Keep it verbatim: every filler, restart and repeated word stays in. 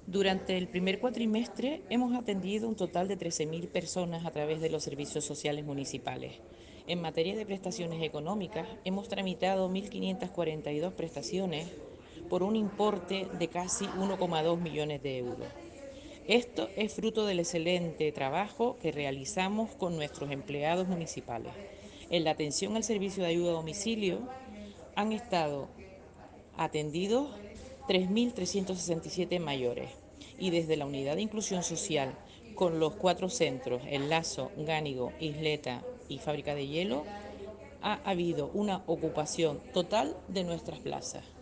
Durante el primer cuatrimestre hemos atendido un total de trece mil personas a través de los servicios sociales municipales. En materia de prestaciones económicas, hemos tramitado mil quinientas cuarenta y dos prestaciones por un importe de casi uno coma dos millones de euros. Esto es fruto del excelente trabajo que realizamos con nuestros empleados municipales. En la atención al servicio de ayuda a domicilio han estado atendidos tres mil trescientos sesenta y siete mayores y desde la unidad de inclusión social con los cuatro centros, El Lazo, Gánigo, Isleta y Fábrica de Hielo, ha habido una ocupación total de nuestras plazas.